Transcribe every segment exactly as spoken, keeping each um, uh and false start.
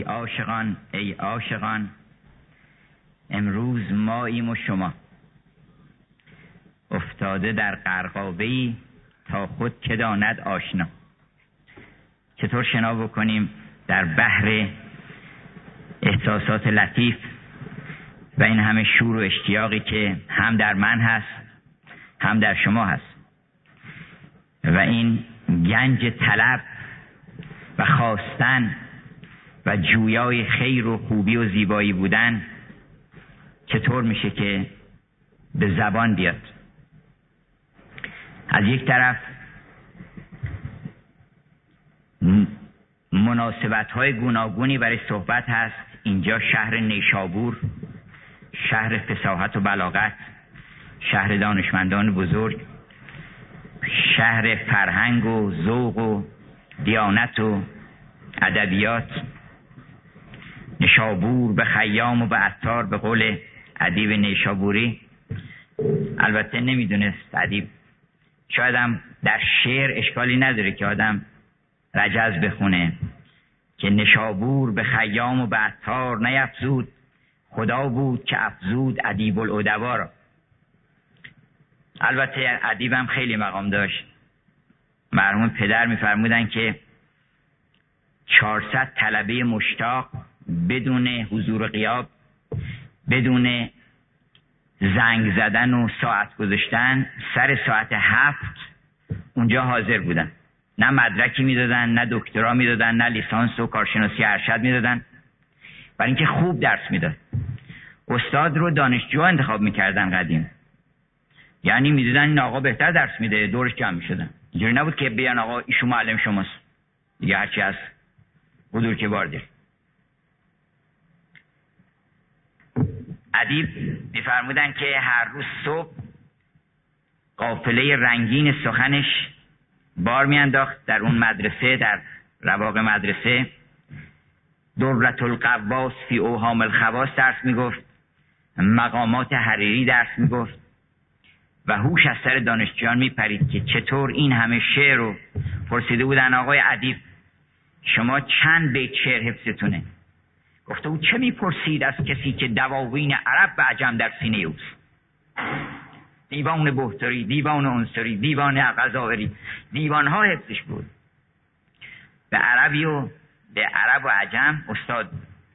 عاشقان ای عاشقان، امروز ماییم و شما، افتاده در غرقابه‌ای تا خود که داند آشنا. چطور شنا بکنیم در بحر احساسات لطیف و این همه شور و اشتیاقی که هم در من هست هم در شما هست و این گنج طلب و خواستن و جویای خیر و خوبی و زیبایی بودن چطور میشه که به زبان بیاد؟ از یک طرف مناسبت‌های گوناگونی برای صحبت هست. اینجا شهر نیشابور، شهر فصاحت و بلاغت، شهر دانشمندان بزرگ، شهر فرهنگ و ذوق و دیانت و ادبیات. نیشابور به خیام و به عطار، به قول ادیب نیشابوری. البته نمیدونست ادیب، شاید هم در شعر اشکالی نداره که آدم رجز بخونه که نیشابور به خیام و به عطار نیفزود، خدا بود که افزود ادیب الادبا را. البته ادیبم خیلی مقام داشت. مرحوم پدر میفرمودن که چهارصد طلبه مشتاق بدون حضور غیاب، بدون زنگ زدن و ساعت گذاشتن، سر ساعت هفت اونجا حاضر بودن. نه مدرکی میدادن، نه دکترا میدادن، نه لیسانس و کارشناسی ارشد میدادن، برای اینکه خوب درس میداد. استاد رو دانشجو انتخاب میکردن قدیم، یعنی میدیدن این آقا بهتر درس میده، دورش جمع میشدن. اینجوری نبود که بیان آقا ایشون معلم شماست دیگه هرچی از حضور که باردیر. ادیب میفرمودن که هر روز صبح قافله رنگین سخنش بار میانداخت در اون مدرسه، در رواق مدرسه. درة القواس فی اوهام الخواص درس میگفت، مقامات حریری درس میگفت و هوش از سر دانشجویان میپرید که چطور این همه شعر رو پرسیده بودن آقای ادیب شما چند بیت شعر حفظتونه؟ گفته بود چه میپرسید از کسی که دواوین عرب و عجم در سینه اوست. دیوان بهتری، دیوان انصری، دیوان غزاوری، دیوانها حفظش بود. به عربی و به عرب و عجم استاد.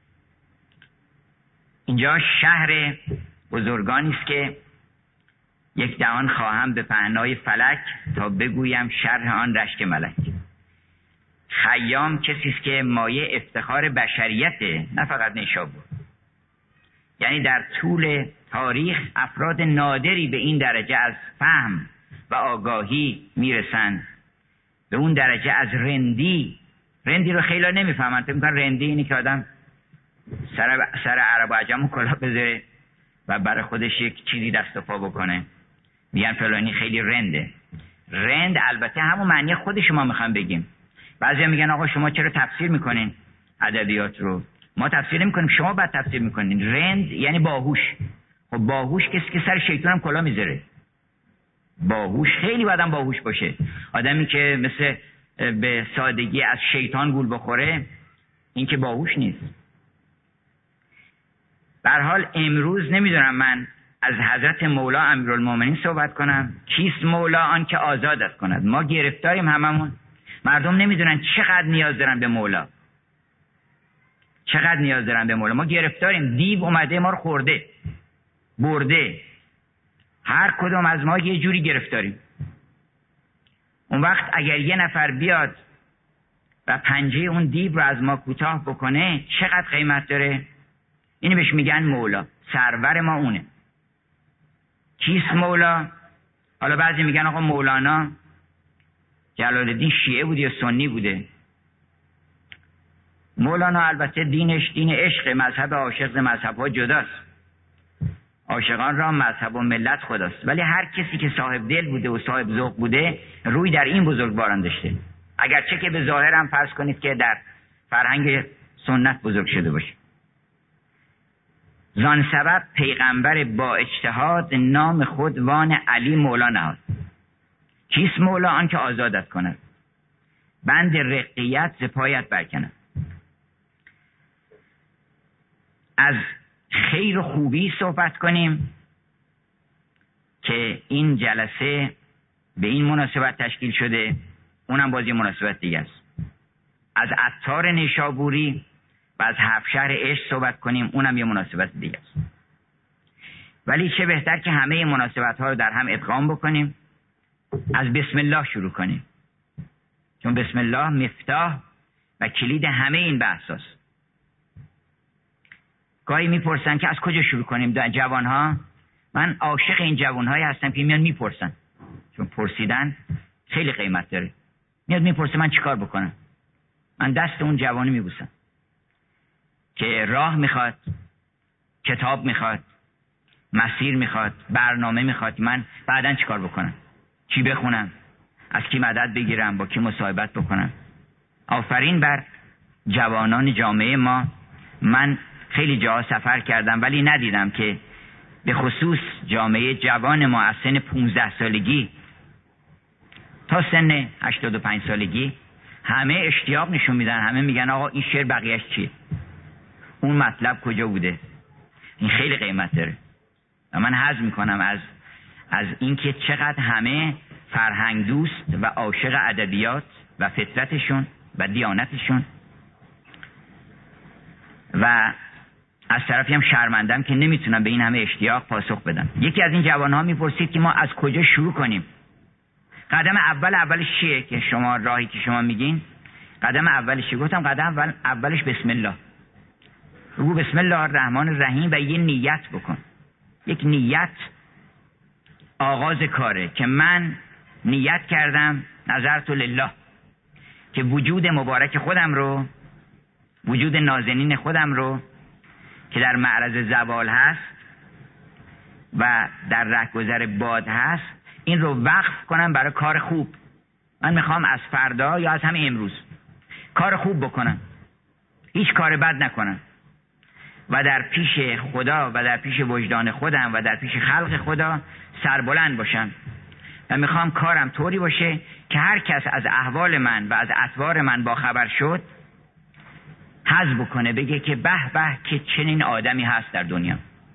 اینجا شهر بزرگانی است که یک دهان خواهم به پهنای فلک تا بگویم شرح آن رشک ملک. خیام کسی است که مایه افتخار بشریته، نه فقط نیشابور. یعنی در طول تاریخ افراد نادری به این درجه از فهم و آگاهی میرسن، به اون درجه از رندی. رندی رو خیلی نمیفهمن، فکر میکنن رندی اینی که آدم سر, سر عرب و عجم و کلاه بذاره و برای خودش یک چیزی دست و پا بکنه، میگن فلانی خیلی رنده. رند البته همون معنی خود شما میخوام بگیم. بعضیا میگن آقا شما چرا تفسیر میکنین ادبیات رو؟ ما تفسیر نمیکنیم، شما بعد تفسیر میکنین. رند یعنی باهوش. خب باهوش کسی که سر شیطان هم کلا میذاره. باهوش خیلی آدم باهوش باشه. آدمی که مثل به سادگی از شیطان گول بخوره، این که باهوش نیست. به هر حال امروز نمیدونم من از حضرت مولا امیرالمومنین صحبت کنم. کیست مولا؟ آن که آزادت کند. ما گرفتاریم هممون. مردم نمیدونن چقدر نیاز دارن به مولا، چقدر نیاز دارن به مولا. ما گرفتاریم. دیو اومده ما رو خورده برده. هر کدوم از ما یه جوری گرفتاریم. اون وقت اگر یه نفر بیاد و پنجه اون دیو رو از ما کوتاه بکنه چقدر قیمت داره؟ اینو بهش میگن مولا. سرور ما اونه. کیست مولا؟ حالا بعضی میگن آقا مولانا جلال الدین شیعه بوده یا سنی بوده. مولانا البته دینش دین عشق، مذهب عاشق مذهب ها جداست. عاشقان را مذهب و ملت خداست. ولی هر کسی که صاحب دل بوده و صاحب ذوق بوده روی در این بزرگواران داشته، اگرچه که به ظاهر هم فرض کنید که در فرهنگ سنت بزرگ شده باشه. زان سبب پیغمبر با اجتهاد نام خود وان علی مولا نهاد. کیست مولا؟ آن که آزادت کند، بند رقیت ز پایت برکند. از خیر و خوبی صحبت کنیم که این جلسه به این مناسبت تشکیل شده، اونم باز یه مناسبت دیگه است. از عطار نیشابوری و از هفت شهر عشق صحبت کنیم، اونم یه مناسبت دیگه است. ولی چه بهتر که همه مناسبت ها رو در هم ادغام بکنیم، از بسم الله شروع کنیم، چون بسم الله مفتاح و کلید همه این بحث است. گاهی میپرسن که از کجا شروع کنیم در جوان ها. من عاشق این جوان هایی هستم که میان میپرسن، چون پرسیدن خیلی قیمت داره. میاد میپرسه من چیکار بکنم، من دست اون جوانی میبوسم که راه میخواد، کتاب میخواد، مسیر میخواد، برنامه میخواد، من بعداً چیکار بکنم، چی بخونم، از کی مدد بگیرم، با کی مصاحبت بکنم. آفرین بر جوانان جامعه ما. من خیلی جاها سفر کردم ولی ندیدم که به خصوص جامعه جوان ما از سن پونزده سالگی تا سن هشتاد و پنج سالگی همه اشتیاق نشون میدن، همه میگن آقا این شعر بقیهش چیه، اون مطلب کجا بوده. این خیلی قیمت داره و من حظ میکنم از از اینکه چقدر همه فرهنگ دوست و عاشق ادبیات و فطرتشون و دیانتشون، و از طرفی هم شرمندم که نمیتونم به این همه اشتیاق پاسخ بدم. یکی از این جوانها میپرسید که ما از کجا شروع کنیم، قدم اول اولش چیه که شما راهی که شما میگین قدم اولش. گفتم قدم اول اولش بسم الله. رو بسم الله الرحمن الرحیم و یه نیت بکن. یک نیت آغاز کاره که من نیت کردم نظرت لله که وجود مبارک خودم رو، وجود نازنین خودم رو که در معرض زوال هست و در رهگذر باد هست، این رو وقف کنم برای کار خوب. من میخوام از فردا یا از همین امروز کار خوب بکنم، هیچ کار بد نکنم و در پیش خدا و در پیش وجدان خودم و در پیش خلق خدا سربلند باشم و میخوام کارم طوری باشه که هر کس از احوال من و از اطوار من با خبر شد حظ بکنه، بگه که به به که چنین آدمی هست در دنیا.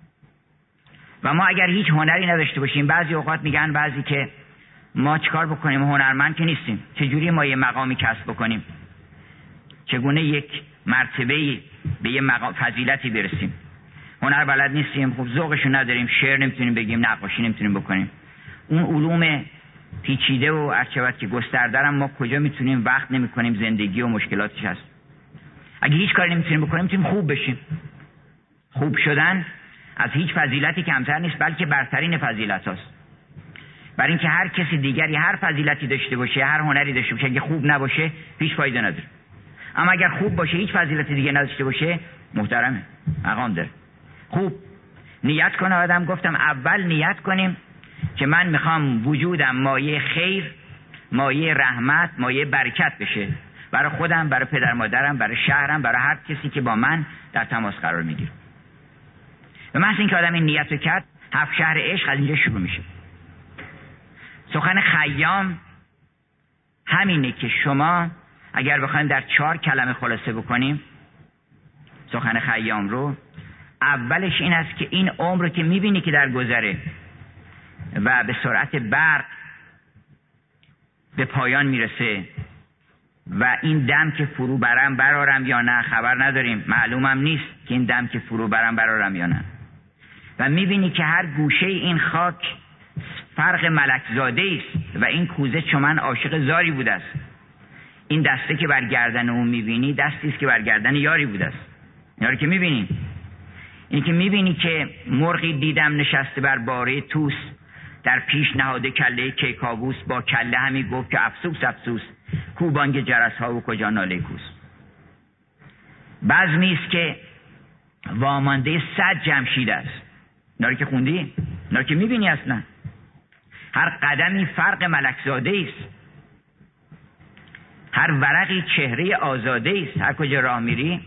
و ما اگر هیچ هنری نداشته باشیم، بعضی اوقات میگن بعضی که ما چیکار بکنیم، هنرمند که نیستیم، چجوری ما یه مقامی کسب بکنیم، چگونه یک مرتبه به یه مقام فضیلتی برسیم. هنر بلد نیستیم، خب ذوقشو نداریم، شعر نمیتونیم بگیم، نقاشی نمیتونیم بکنیم. اون علوم پیچیده و ارچبت که گستردارم ما کجا میتونیم وقت نمیکنیم، زندگی و مشکلاتش هست. اگه هیچ کاری نمیتونیم بکنیم میتونیم خوب بشیم. خوب شدن از هیچ فضیلتی کمتر نیست، بلکه برترین فضیلت هاست. برای اینکه هر کسی دیگری هر فضیلتی داشته باشه، هر هنری داشته باشه، اگه خوب نباشه هیچ فایده نداره. اما اگر خوب باشه، هیچ فضیلت دیگه نداشته باشه، محترمه، مقام داره. خوب نیت کنه آدم. گفتم اول نیت کنیم که من میخوام وجودم مایه خیر، مایه رحمت، مایه برکت بشه برای خودم، برای پدر مادرم، برای شهرم، برای هر کسی که با من در تماس قرار میگیره. و محض اینکه آدم این نیت رو کرد، هفت شهر عشق از اینجا شروع میشه. سخن خیام همینه که شما اگر بخوایم در چهار کلمه خلاصه بکنیم سخن خیام رو، اولش این است که این عمر که میبینی که در گذره و به سرعت برق به پایان میرسه و این دم که فرو برم برارم یا نه خبر نداریم، معلومم نیست که این دم که فرو برم برارم یا نه، و میبینی که هر گوشه این خاک فرق ملکزاده است و این کوزه چمن عاشق زاری بوده است. این دسته که بر گردن اون میبینی دستی است که بر گردن یاری بوده است. اینا رو که میبینی، این که میبینی که مرغی دیدم نشسته بر باره توس، در پیش نهاده کله کیکاووس، با کله همی گفت که افسوس افسوس، کو بانگ جرس ها و کجا ناله کوس. بزمی است که وامانده صد جمشید است. اینا رو که خوندی، اینا رو که میبینی اصلا. هر قدمی فرق ملکزاده است، هر ورقی چهره آزاده است. هر کجا راه میری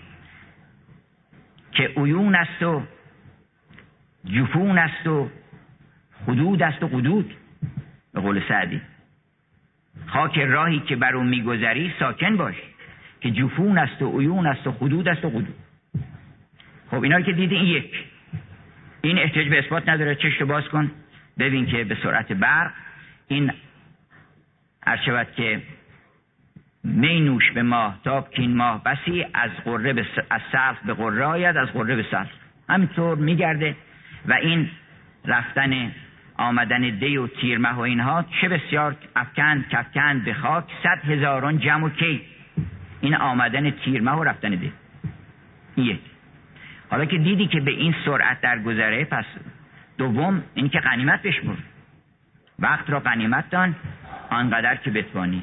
که عیون است و جفون است و حدود است و قدود، به قول سعدی. خاک راهی که بر اون میگذری ساکن باش که جفون است و عیون است و حدود است و قدود. خب اینا که دیدی، این یک، این احتیاج به اثبات نداره. چشتو باز کن ببین که به سرعت برق این هر شود که می نوش به ماهتاب که این ماه بسی از قره به س... از سلف به قره آید، از قره به سلف، همینطور میگرده. و این رفتن آمدن دی و تیرمه و اینها چه بسیار افکن کفکن به خاک صد هزاران جمع و کی، این آمدن تیرمه و رفتن دی. این یک. حالا که دیدی که به این سرعت در گذره، پس دوم این که غنیمت بشمر، وقت را غنیمت دان آنقدر که بتوانی.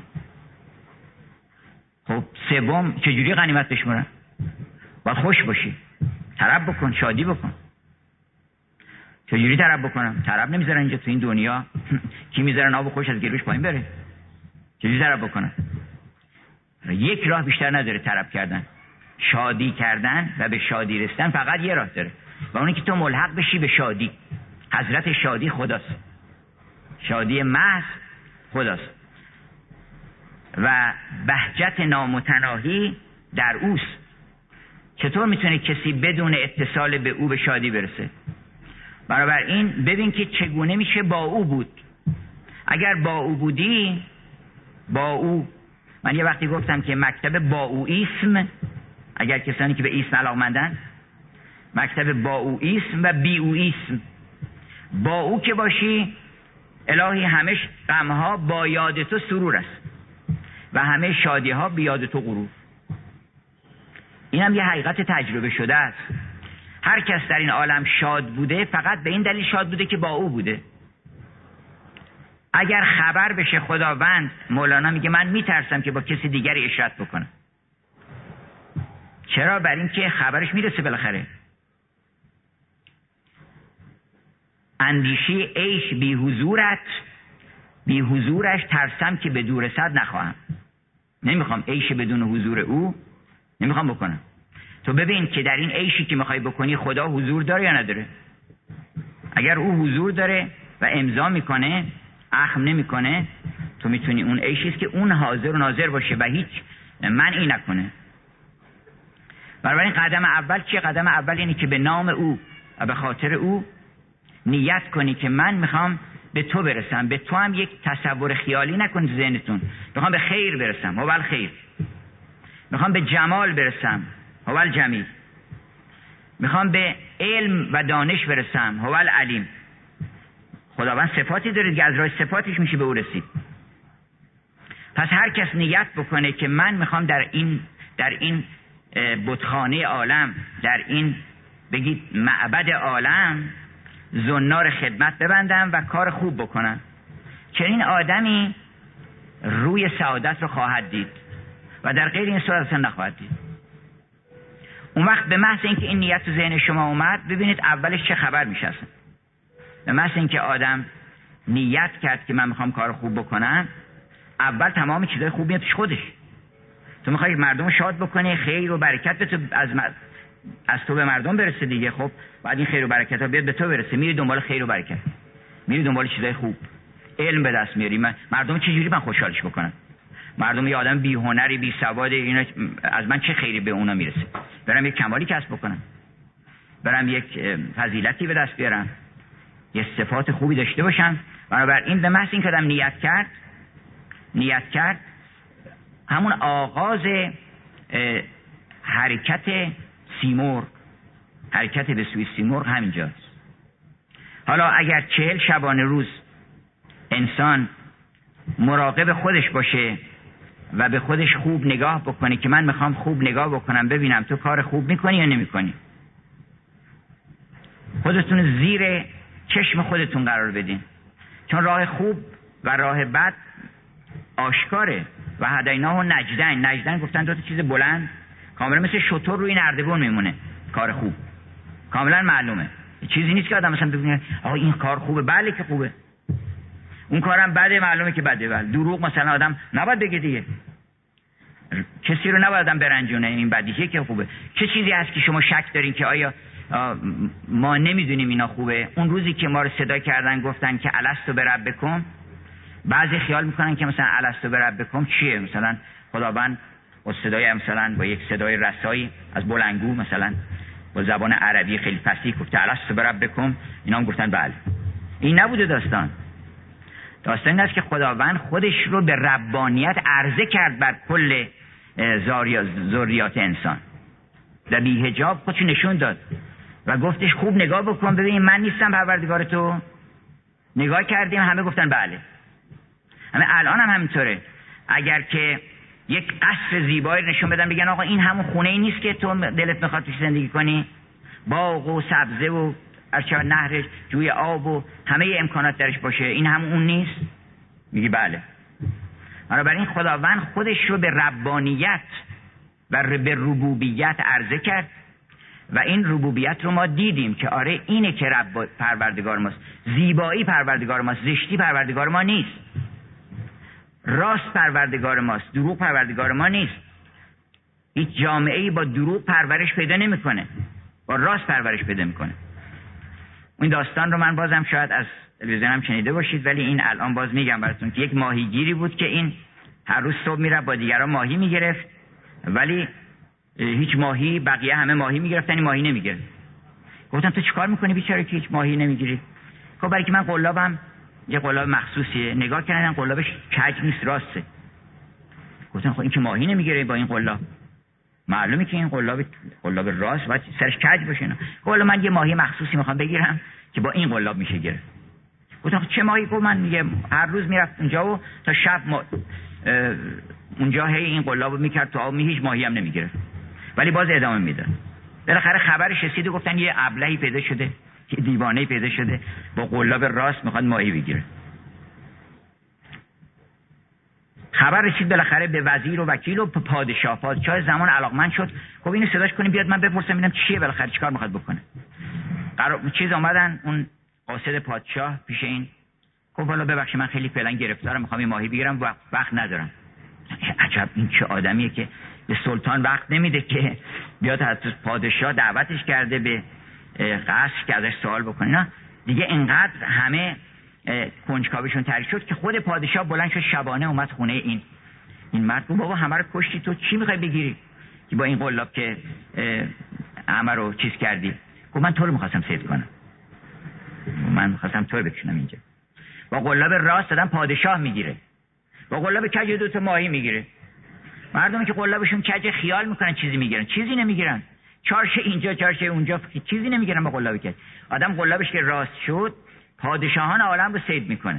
خب سوم چجوری غنیمت بشمرن؟ باید خوش باشی، طرب بکن، شادی بکن. چجوری طرب بکنم؟ طرب نمیذارن اینجا تو این دنیا. کی میذارن آب خوش از گلوش پایین بره؟ چجوری طرب بکنم؟ یک راه بیشتر نداره طرب کردن. شادی کردن و به شادی رسیدن فقط یه راه داره، و اونی که تو ملحق بشی به شادی. حضرت شادی خداست، شادی محض خداست و بهجت نامتناهی در اوست. چطور میتونه کسی بدون اتصال به او به شادی برسه؟ بنابراین ببین که چگونه میشه با او بود. اگر با او بودی، با او، من یه وقتی گفتم که مکتب با او اسم، اگر کسانی که به اسم علاقمندن، مکتب با او اسم و بی او اسم. با او که باشی الهی همه غمها با یاد تو سرور است و همه شادی ها بی یاد تو غرور. این هم یه حقیقت تجربه شده است. هر کس در این عالم شاد بوده فقط به این دلیل شاد بوده که با او بوده. اگر خبر بشه خداوند، مولانا میگه من میترسم که با کسی دیگری اشرت بکنم. چرا؟ بر این که خبرش میرسه بالاخره. اندیشه عیش بی حضورت، بی حضورش ترسم که به دور رسد نخواهم. نمیخوام عیش بدون حضور او نمیخوام بکنم. تو ببین که در این عیشی که میخوای بکنی خدا حضور داره یا نداره. اگر او حضور داره و امضا میکنه، اخم نمیکنه، تو میتونی اون عیشی است که اون حاضر و ناظر باشه و هیچ منعی نکنه. بنابراین قدم اول چیه؟ قدم اول اینه که به نام او و به خاطر او نیت کنی که من میخوام به تو برسم. به تو هم یک تصور خیالی نکن تو ذهنتون. میخوام به خیر برسم، هو الخیر. میخوام به جمال برسم، هو الجمیل. میخوام به علم و دانش برسم، هو العلیم. خداوند صفاتی داره که از راه صفاتش میشه به او رسید. پس هر کس نیت بکنه که من میخوام در این در این بتخانه عالم، در این بگید معبد عالم، زنار خدمت ببندم و کار خوب بکنم، چنین آدمی روی سعادت رو خواهد دید و در غیر این صورت اصلا نخواهد دید. اون وقت به محض اینکه این نیت تو ذهن شما اومد، ببینید اولش چه خبر میشه. اصلا به محض اینکه آدم نیت کرد که من میخوام کار خوب بکنم، اول تمام چیزای خوب میاد پیش خودش. تو میخوای مردم شاد بکنی، خیر و برکت به تو از از تو به مردم برسه دیگه. خب بعد این خیر و برکت ها بیاد به تو برسه، میری دنبال خیر و برکت، میری دنبال چیزای خوب، علم به دست میاری. من مردم چه جوری من خوشحالش بکنم؟ مردم یه آدم بی هنری بی سواد، اینا از من چه خیری به اونا میرسه؟ برم یک کمالی کسب بکنم، برم یک فضیلتی به دست بیارم، یه صفات خوبی داشته باشم. بنابراین به محض اینکه آدم نیت کرد نیت کرد همون آغاز حرکت سیمرغ، حرکت به سوی سیمرغ همینجاست. حالا اگر چهل شبانه روز انسان مراقب خودش باشه و به خودش خوب نگاه بکنه که من میخوام خوب نگاه بکنم ببینم تو کار خوب میکنی یا نمیکنی، خودتون زیر چشم خودتون قرار بدین، چون راه خوب و راه بد آشکاره. و هدیناه و نجدن، نجدن گفتن دو تا چیز بلند کاملا مثل شتر روی نردبون میمونه. کار خوب کاملا معلومه، چیزی نیست که آدم مثلا ببینه آقا این کار خوبه، بله که خوبه، اون کارم بده، معلومه که بده. بله دروغ مثلا آدم نباید بگه دیگه، کسی رو نباید آدم برنجونه، این بدیهیه که خوبه. چه چیزی هست که شما شک دارین که آیا ما نمیدونیم اینا خوبه؟ اون روزی که ما رو صدا کردن گفتن که الستو بربکم، بعضی خیال میکنن که مثلا الستو بربکم چیه؟ مثلا خداوند با صدای مثلا با یک صدای رسایی از بلندگو مثلا با زبان عربی خیلی فصیح گفته الست بربکم، اینا هم گفتن بله. این نبوده داستان. داستان این است که خداوند خودش رو به ربانیت عرضه کرد بر کل ذریات انسان. در بی حجاب خودش نشون داد و گفتش خوب نگاه بکن ببین من نیستم پروردگار تو. نگاه کردیم همه گفتن بله. همه الان هم همینطوره. اگر که یک قصر زیبایی نشون بدن بگن آقا این همون خونه ای نیست که تو دلت میخواد توش زندگی کنی، باغ و سبزه و ارچه نهر جوی آب و همه امکانات درش باشه، این همون اون نیست؟ میگی بله. بنابراین خداوند خودش رو به ربانیت و به ربوبیت عرضه کرد و این ربوبیت رو ما دیدیم که آره اینه که رب پروردگار ماست. زیبایی پروردگار ماست، زشتی پروردگار ما نیست. راست پروردگار ماست، دروغ پروردگار ما نیست. هیچ جامعه‌ای با دروغ پرورش پیدا نمی‌کنه، با راست پرورش پیدا می‌کنه. این داستان رو من بازم شاید از تلویزیونم شنیده باشید ولی این الان باز میگم براتون که یک ماهیگیری بود که این هر روز صبح میرفت با دیگران ماهی میگرفت ولی هیچ ماهی، بقیه همه ماهی میگرفتن این ماهی نمیگرفت. گفتم تو چیکار میکنی بیچاره که هیچ ماهی نمیگیری؟ خب برای که من قلابم یه قلاب مخصوصیه. نگاه کردن قلابش کج نیست، راسته. گفتم خب این که ماهی نمیگیره با این قلاب، معلومه که این قلاب قلاب راست باید سرش کج باشه. نه قلاب من یه ماهی مخصوصی میخوام بگیرم که با این قلاب میشه گرفت. گفتم خب چه ماهی؟ گفت من میگه هر روز میرفت اونجا و تا شب ما اونجا هی این قلابو میکرد تو آب، می هیچ ماهی هم نمیگرفت ولی باز ادامه میداد. بالاخره خبرش رسید و گفتن یه ابلهی پیدا شده، یه دیوانه‌ای پیدا شده با قلاب راست میخواد ماهی بگیره. خبر رسید بالاخره به وزیر و وکیل و پادشاه. پادشاه زمان علاقمند شد، خب اینو صداش کنیم بیاد من بپرسم ببینم چیه، بالاخره چیکار میخواد بکنه. قرار چیز اومدن اون قاصد پادشاه پیش این، خب والا ببخشید من خیلی فعلا گرفتارم میخوام این ماهی بگیرم و وقت ندارم. عجب این چه آدمیه که به سلطان وقت نمیده که بیاد از پادشاه دعوتش کرده به قصر که ازش سوال بکنه. نه دیگه اینقدر همه کنجکاویشون تحریک شد که خود پادشاه بلند شد شبانه اومد خونه این این مرد. بابا همه رو کشتی، تو چی میخوای بگیری که با این قلاب که همه رو چیز کردی؟ گفت من تو رو میخواستم صید کنم، من میخواستم تو رو بکشونم اینجا. با قلاب راست دادن پادشاه میگیره، با قلاب کج دو تا ماهی میگیره. مردمی که قلابشون کج خیال میکنن چیزی میگیرن، چیزی نمیگیرن. چارشه اینجا چارشه اونجا، چیزی نمیگیرن با قلابی کج. آدم قلابش که راست شد پادشاهان عالم رو صید میکنه.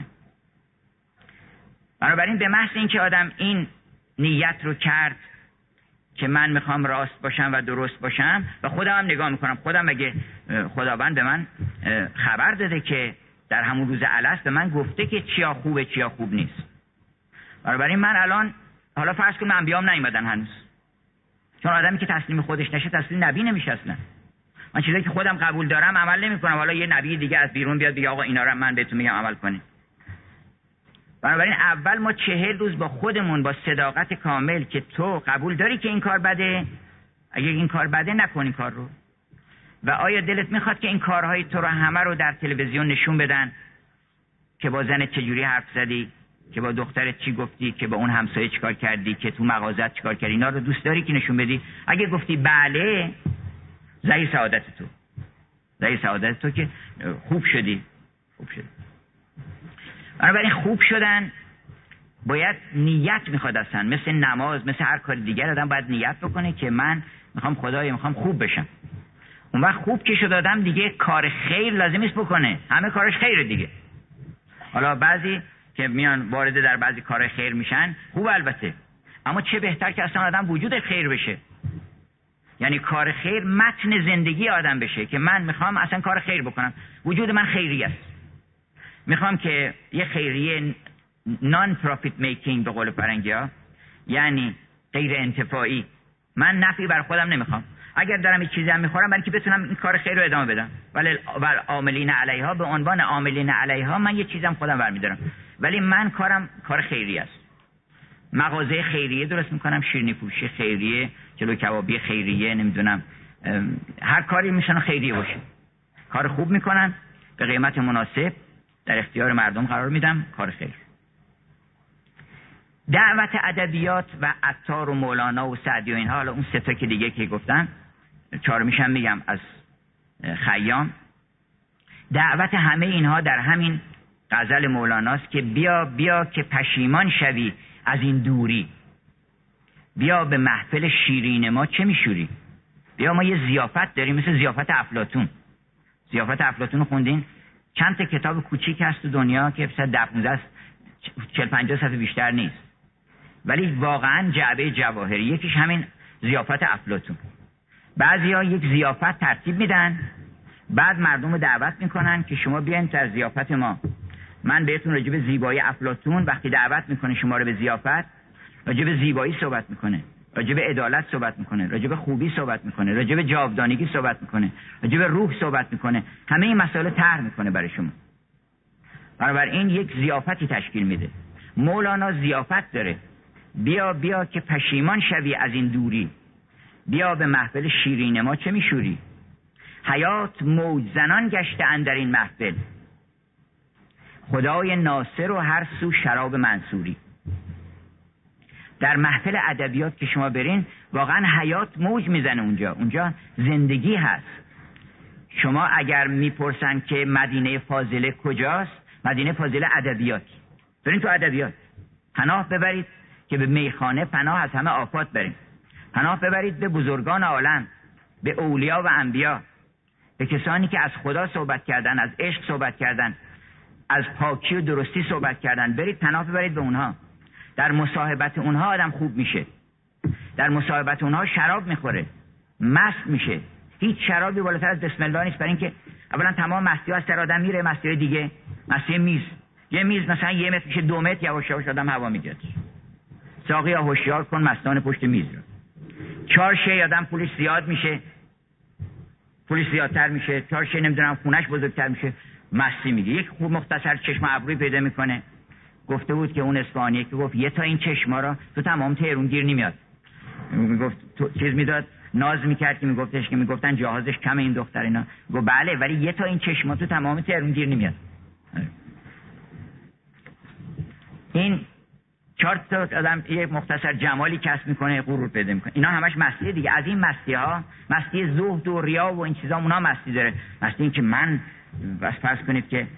بنابراین به محض اینکه آدم این نیت رو کرد که من میخوام راست باشم و درست باشم و خودم هم نگاه میکنم خودم اگه خداوند به من خبر داده که در همون روز الست به من گفته که چیا خوبه چیا خوب نیست. بنابراین من الان حالا فرض کنم انبیام نیومدن هنوز، چون آدمی که تسلیم خودش نشه تسلیم نبی نمیشه اصلا. من چیزایی که خودم قبول دارم عمل نمیکنم، حالا یه نبی دیگه از بیرون بیاد بگه آقا اینا رو من بهتون میگم عمل کنید. بنابراین اول ما چهل روز با خودمون با صداقت کامل که تو قبول داری که این کار بده، اگه این کار بده نکن این کار رو، و آیا دلت میخواد که این کارهای تو رو همه رو در تلویزیون نشون بدن که با زنت چجوری حرف زدی، که با دخترت چی گفتی، که با اون همسایه چیکار کردی، که تو مغازت چیکار کردی، اینا رو دوست داری که نشون بدی؟ اگه گفتی بله، زهی سعادت تو، زهی سعادت تو که خوب شدی، خوب شدی. بنابراین خوب شدن باید نیت میخواد اصلا، مثل نماز، مثل هر کار دیگر آدم باید نیت بکنه که من میخوام خدایا میخوام خوب بشم. اون وقت خوب که شد آدم دیگه کار خیر لازم نیست بکنه، همه کارش خیره دیگه. حالا بعضی که میان وارد در بعضی کار خیر میشن خوب البته، اما چه بهتر که اصلا آدم وجود خیر بشه، یعنی کار خیر متن زندگی آدم بشه که من میخوام اصلا کار خیر بکنم، وجود من خیری است، میخوام که یه خیریه نان پروفیت میکینگ به قول فرنگی ها، یعنی غیر انتفاعی، من نفعی بر خودم نمیخوام، اگر دارم یه چیزی هم میخورم برای که بتونم این کار خیر رو ادامه بدم، ولی بر عاملین علیها، به عنوان عاملین علیها من یه چیزم خودم برمیدارم، ولی من کارم کار خیری است. مغازه خیریه درست میکنم، شیرینی فروشی خیریه، جلو کبابی خیریه، نمیدونم هر کاری میشن خیریه باشه، کار خوب میکنن به قیمت مناسب در اختیار مردم قرار میدم، کار خیر. دعوت ادبیات و عطار و مولانا و سعدی و اینها، حالا اون سه تا که دیگه که گفتن چهارمیش هم میگم از خیام. دعوت همه اینها در همین غزل مولاناست که بیا بیا که پشیمان شوی از این دوری، بیا به محفل شیرین ما چه میشوری. بیا ما یه ضیافت داریم مثل ضیافت افلاطون. ضیافت افلاطون خوندین؟ چند تا کتاب کوچیک هست تو دنیا که مثلا ده پانزده چهل پنجاه صفحه بیشتر نیست، ولی واقعا جعبه جواهری. یکیش همین ضیافت افلاطون. بعضیا یک ضیافت ترتیب میدن، بعد مردم رو دعوت میکنن که شما بیاین در ضیافت ما. من بهتون راجع به زیبایی افلاطون وقتی دعوت میکنه شما رو به ضیافت، راجع به زیبایی صحبت میکنه، راجع به عدالت صحبت میکنه، راجع به خوبی صحبت میکنه، راجع به جاودانگی صحبت میکنه، راجع به روح صحبت میکنه. همه این مسائل طرح میکنه برای شما. بنابراین یک ضیافتی تشکیل میده. مولانا ضیافت داره. بیا بیا که پشیمان شوی از این دوری، بیا به محفل شیرین ما چه میشوری. حیات موج زنان گشته اندر این محفل، خدای ناصر و هر سو شراب منصوری. در محفل ادبیات که شما برین واقعا حیات موج میزنه اونجا. اونجا زندگی هست. شما اگر میپرسن که مدینه فاضله کجاست، مدینه فاضله ادبیات. برین تو ادبیات پناه ببرید که به میخانه پناه از همه آفات برین. پناه ببرید به بزرگان عالم، به اولیا و انبیا، به کسانی که از خدا صحبت کردن، از عشق صحبت کردن، از پاکی و درستی صحبت کردن. برید پناه ببرید به اونها. در مصاحبت اونها آدم خوب میشه. در مصاحبت اونها شراب میخوره، مست میشه. هیچ شرابی بالاتر از بسم الله نیست. برای اینکه اولا تمام مستی ها از سر آدم میره. مستی دیگه، مستی میز. یه میز مثلا یه متر میشه، دو متر، یواش یواش آدم هوا میگیره. ساقی ها هوشیار کن مستان پشت میز رو. چهار شی آدم پولش زیاد میشه، پولش زیادتر میشه. چهار شی نمیدونم خونش بزرگتر میشه، مستی میگه. یک خوب مختصر چشم ابروی پیدا میکنه. گفته بود که اون اصفهانی که گفت یه تا این چشما را تو تمام تهران گیر نمیاد. میگفت تو چیز میداد، ناز میکرد که میگفتش که میگفتن جهازش کم این دختر اینا. گفت بله، ولی یه تا این چشما تو تمام تهران گیر نمیاد. این چهار تا آدم یه مختصر جمالی کسب میکنه، غرور پیدا میکنه. اینا همش مستی دیگه. از این مستی ها، مستی زهد و ریا و این چیزا، اونا مستی داره. مستی این که من بس فرض کنید که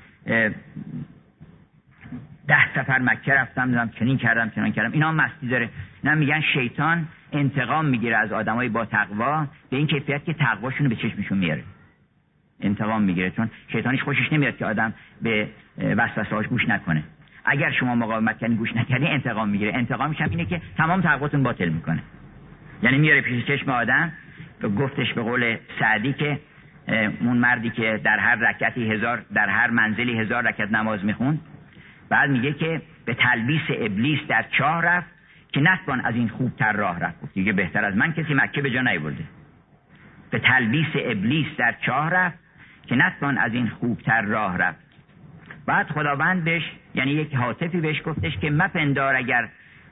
ده سفر مکه رفتم، دیدم چنین کردم چنان کردم. اینا مستی داره. اینا میگن شیطان انتقام میگیره از آدمای با تقوا به این کیفیت که تقواشون رو به چشمشون میاره. انتقام میگیره چون شیطانش خوشش نمیاد که آدم به وسوسه‌هاش گوش نکنه. اگر شما مقاومت کردین، گوش نکردین، انتقام میگیره. انتقامش هم اینه که تمام تقواتون باطل میکنه. یعنی میاره پیش چشم آدم. گفتش به قول سعدی که اون مردی که در هر رکعتی هزار، در هر منزلی هزار رکعت نماز میخوند، بعد میگه که به تلبیس ابلیس در چاه رفت که نتوان از این خوبتر راه رفت. گفت دیگه بهتر از من کسی مکه به جا نیاورده. به تلبیس ابلیس در چاه رفت که نتوان از این خوبتر راه رفت. بعد خداوند بهش، یعنی یک هاتفی بهش گفتش که مپندار اگر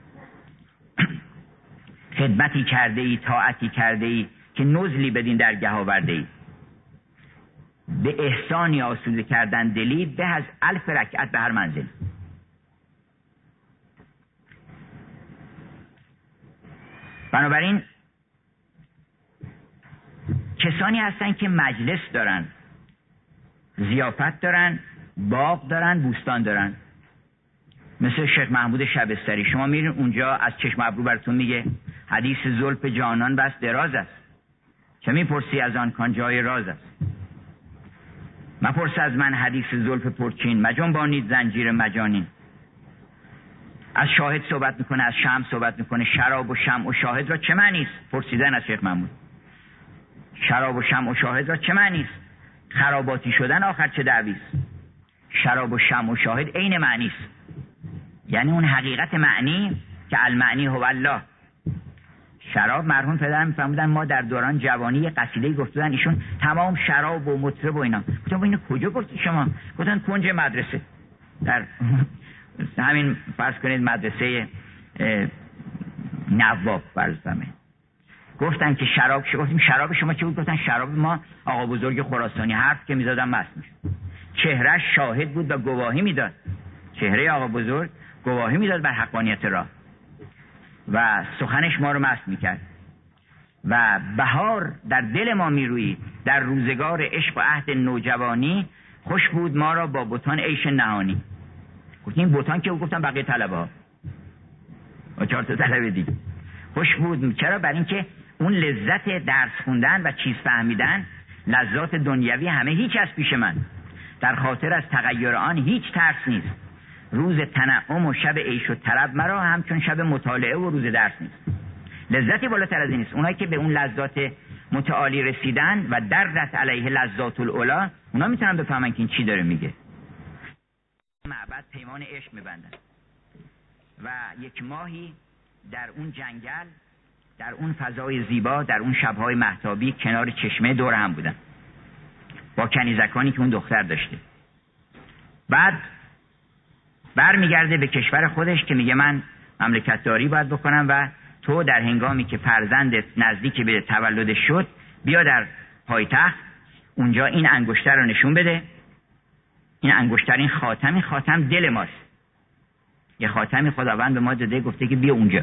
خدمتی کرده ای، طاعتی کرده ای، که نزلی بدین درگه آورده ای. به احسانی آسوده کردن دلی به از الف رکعت به هر منزل. بنابراین کسانی هستن که مجلس دارن، ضیافت دارن، باغ دارن، بوستان دارن. مثل شیخ محمود شبستری. شما میرین اونجا از چشم ابرو براتون میگه حدیث زلف جانان بس دراز است، چه میپرسی از آن کان جای راز است. مپرس از من حدیث زلف پرچین، مجنبانید زنجیر مجانین. از شاهد صحبت میکنه، از شمع صحبت میکنه. شراب و شمع و شاهد را چه معنی است؟ پرسیدن از شیخ محمود. شراب و شمع و شاهد را چه معنی است؟ خراباتی شدن آخر چه دعوی است؟ شراب و شمع و شاهد عین معنی است. یعنی اون حقیقت معنی که المعنی هو الله. شراب، مرحوم پدرم میفهمیدن ما در دوران جوانی قصیده گفتن ایشون تمام شراب و مطرب و اینا. گفتم اینو کجا گفتی شما؟ گفتن کنج مدرسه، در همین فرض کنید مدرسه نواب فرضمه. گفتن که شراب شما، گفتیم شراب شما چه بود؟ گفتن شراب ما آقا بزرگ خراسانی حرف که میزدن مست میشد. چهرهش شاهد بود و گواهی میداد. چهره آقا بزرگ گواهی میداد بر حقانیت راه و سخنش ما رو مست میکرد. و بهار در دل ما میروید در روزگار عشق و عهد نوجوانی، خوش بود ما را با بتان عیش نهانی. گفتیم بتان که گفتم بقیه طلبه ها و چهار تا طلبه دیگه. خوش بود چرا؟ برای اینکه اون لذت درس خوندن و چیز فهمیدن، لذات دنیوی همه هیچ از پیش من، در خاطر از تغییر آن هیچ ترس نیست. روز تنعم و شب عیش و طرب مرا، همچون شب مطالعه و روز درس نیست. لذتی بالاتر از این نیست. اونایی که به اون لذات متعالی رسیدن و درت علیه لذات العلا، اونا میتونن بفهمن که این چی داره میگه. معبد پیمان عشق میبندن و یک ماهی در اون جنگل، در اون فضای زیبا، در اون شبهای مهتابی کنار چشمه دور هم بودن با کنیزکانی که اون دختر داشته. بعد برمیگرده به کشور خودش که میگه من مملکت داری باید بکنم و تو در هنگامی که فرزندت نزدیک به تولدش شد بیا در پایتخت، اونجا این انگشتر رو نشون بده. این انگشتر، این خاتم، این خاتم دل ماست. یه خاتمی خداوند به ما داده، گفته که بیا اونجا.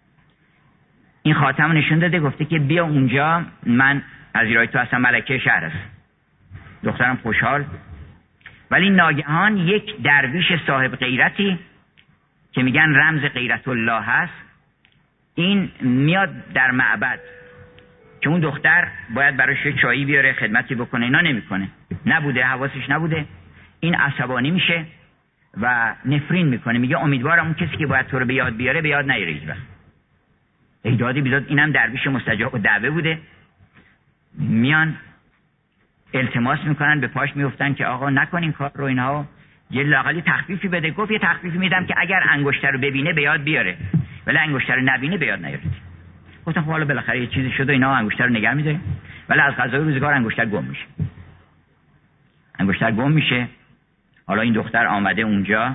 این خاتم نشون داده، گفته که بیا اونجا، من پذیرای تو هستم، ملکه شهر است. دخترم خوشحال. ولی ناگهان یک درویش صاحب غیرتی که میگن رمز غیرت الله هست، این میاد در معبد که اون دختر باید براش چایی بیاره، خدمتی بکنه، اینا نمیکنه، نبوده، حواسش نبوده. این عصبانی میشه و نفرین میکنه، میگه امیدوارم اون کسی که باید تو رو به یاد بیاره به یاد نیاره هیچ وقت. ایدادی بیداد. اینم درویش مستجاب و دعوه بوده. میان التماس میکنن، به پاش میفتن که آقا نکنین کار رو، اینها یه لااقل تخفیفی بده. گفت یه تخفیفی میدم که اگر انگشتر رو ببینه به یاد بیاره، ولی انگشتر رو نبینه به یاد نیاره. گفتم خب حالا بالاخره یه چیزی شده، اینا انگشتر رو نگه میداره، ولی از قضای روزگار انگشتر گم میشه. انگشتر گم میشه. حالا این دختر آمده اونجا،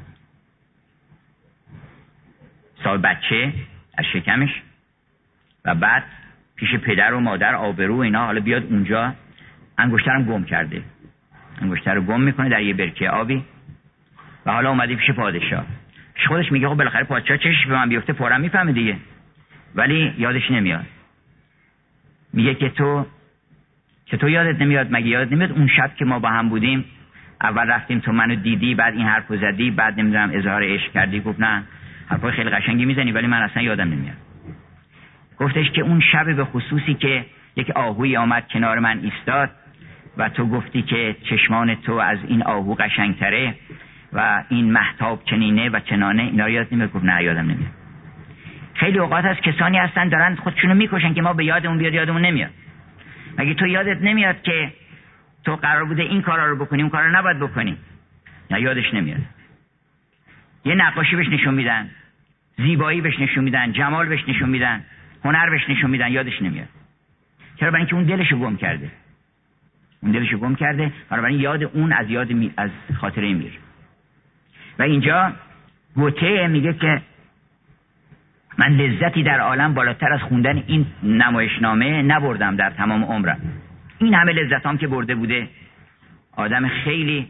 صاحب بچه از شکمش، و بعد پیش پدر و مادر آبرو اینا، حالا بیاد اونجا انگشترم گم کرده. انگشتر رو گم میکنه در یه برکه آبی و حالا اومده پیش پادشاه. پیش خودش میگه خب بالاخره پادشاه چشش به من بیفته فوراً میفهمه دیگه، ولی یادش نمیاد. میگه که تو که تو یادت نمیاد؟ مگه یادت نمیاد اون شب که ما با هم بودیم، اول رفتیم تو منو دیدی، بعد این حرفو زدی، بعد نمیدونم اظهار عشق کردی؟ گفت نه، حرفای خیلی قشنگی میزنی ولی من اصلا یادم نمیاد. گفتش که اون شب به خصوصی که یک آهوی آمد کنار من ایستاد و تو گفتی که چشمان تو از این آهو قشنگتره و این مهتاب چنینه و چنانه، اینا رو یادت نمیاد؟ گفت نه یادم نمیاد. خیلی اوقات هست کسانی هستن دارن خودشونو میکشن که ما به یادمون بیاد، یادمون نمیاد. مگه تو یادت نمیاد که تو قرار بوده این کارا رو بکنی، اون کارا رو نباید بکنی؟ نه یادش نمیاد. یه نقاشی بهش نشون میدن، زیبایی بهش نشون میدن، جمال بهش نشون میدن، هنر بهش نشون میدن، یادش نمیاد. چرا؟ برای اینکه اون دلشو گم کرده. اون دلشو گم کرده، برای یاد اون از یاد می... از خاطره میره. و اینجا گوته میگه که من لذتی در عالم بالاتر از خوندن این نمایشنامه نبردم در تمام عمرم. این همه لذتام که برده بوده، آدم خیلی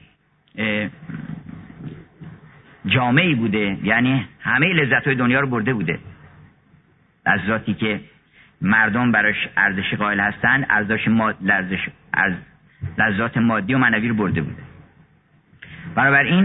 جامعی بوده، یعنی همه لذت‌های دنیا رو برده بوده. لذاتی که مردم براش ارزش قائل هستن، ارزش ماد... لرزش... از لذات مادی و معنوی رو برده بوده. بنابراین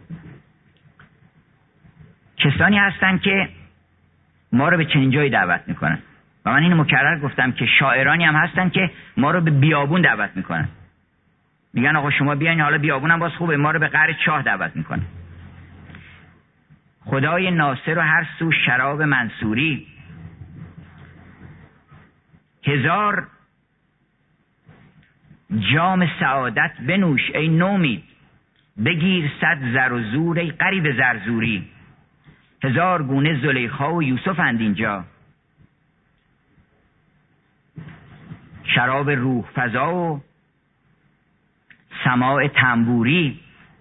کسانی هستن که ما رو به چنین جایی دعوت میکنن و من اینو مکرر گفتم که شاعرانی هم هستن که ما رو به بیابون دعوت میکنن. میگن آقا شما بیاین، حالا بیابون هم باز خوبه، ما رو به قعر چاه دعوت میکنن. خدای ناصر و هر سو شراب منصوری، هزار جام سعادت بنوش ای نومید، بگیر صد زر و زور ای غریب زرزوری. هزار گونه زلیخا و یوسف اند اینجا، شراب روح فضا و سماع تنبوری.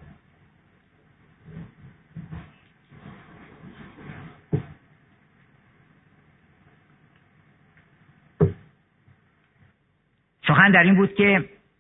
سخن در این بود که